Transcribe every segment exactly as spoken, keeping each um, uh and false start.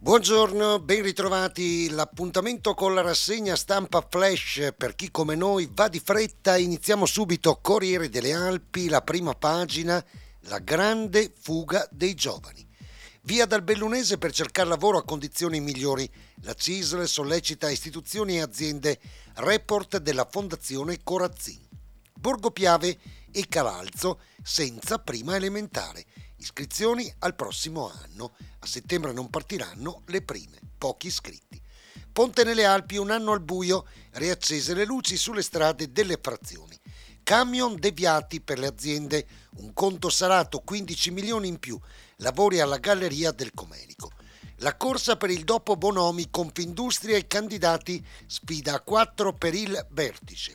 Buongiorno, ben ritrovati. L'appuntamento con la rassegna stampa flash per chi come noi va di fretta. Iniziamo subito. Corriere delle Alpi, la prima pagina, la grande fuga dei giovani. Via dal Bellunese per cercare lavoro a condizioni migliori. La C I S L sollecita istituzioni e aziende. Report della Fondazione Corazzin. Borgo Piave e Calalzo senza prima elementare. Iscrizioni al prossimo anno. A settembre non partiranno le prime, pochi iscritti. Ponte nelle Alpi, un anno al buio, riaccese le luci sulle strade delle frazioni. Camion deviati per le aziende, un conto salato quindici milioni in più, lavori alla Galleria del Comelico. La corsa per il dopo Bonomi, Confindustria e candidati, sfida a quattro per il vertice.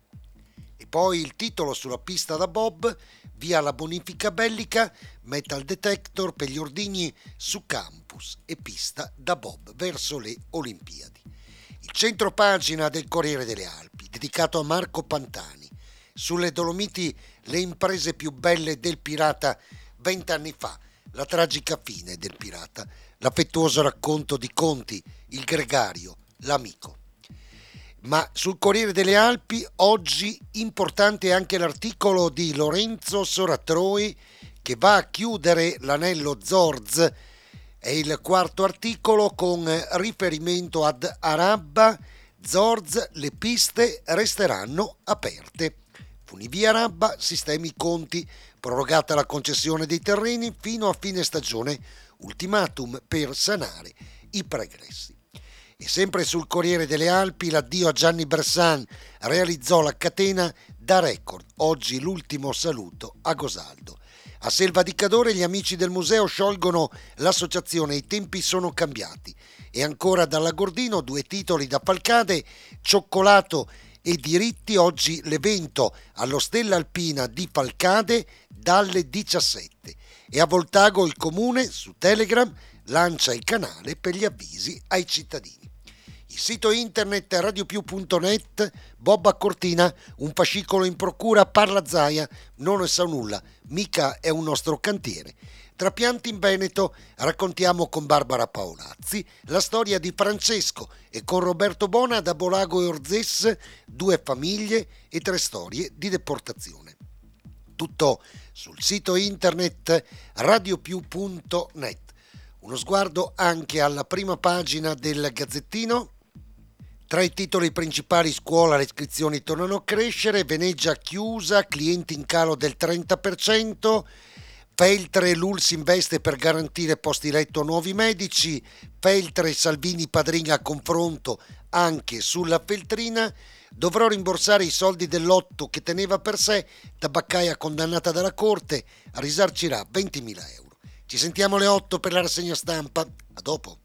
E poi il titolo sulla pista da bob, via la bonifica bellica, metal detector per gli ordigni su campus e pista da bob verso le Olimpiadi. Il centro pagina del Corriere delle Alpi, dedicato a Marco Pantani. Sulle Dolomiti le imprese più belle del pirata vent'anni fa, la tragica fine del pirata, l'affettuoso racconto di Conti, il gregario, l'amico. Ma sul Corriere delle Alpi oggi importante anche l'articolo di Lorenzo Soratroi che va a chiudere l'anello Zorz. È il quarto articolo con riferimento ad Arabba. Zorz, le piste resteranno aperte. Funivia Arabba, sistemi conti, prorogata la concessione dei terreni fino a fine stagione, ultimatum per sanare i pregressi. E sempre sul Corriere delle Alpi l'addio a Gianni Bressan, realizzò la catena da record, oggi l'ultimo saluto a Gosaldo. A Selva di Cadore gli amici del museo sciolgono l'associazione, i tempi sono cambiati. E ancora dalla Gordino due titoli da Falcade, cioccolato e diritti, oggi l'evento all'Ostella Alpina di Falcade dalle diciassette. E a Voltago il comune su Telegram lancia il canale per gli avvisi ai cittadini. Il sito internet radiopiù punto net, Bob a Cortina, un fascicolo in procura, parla Zaia, non ne sa nulla, mica è un nostro cantiere. Tra pianti in Veneto raccontiamo con Barbara Paolazzi la storia di Francesco e con Roberto Bona da Bolago e Orzes, due famiglie e tre storie di deportazione. Tutto sul sito internet radiopiù punto net. Uno sguardo anche alla prima pagina del Gazzettino. Tra i titoli principali: scuola, le iscrizioni tornano a crescere, Venezia chiusa, clienti in calo del trenta per cento, Feltre, l'U L S investe per garantire posti letto a nuovi medici, Feltre e Salvini padrina a confronto anche sulla Feltrina, dovrò rimborsare i soldi del lotto che teneva per sé, tabaccaia condannata dalla Corte, risarcirà ventimila euro. Ci sentiamo alle otto per la rassegna stampa, a dopo.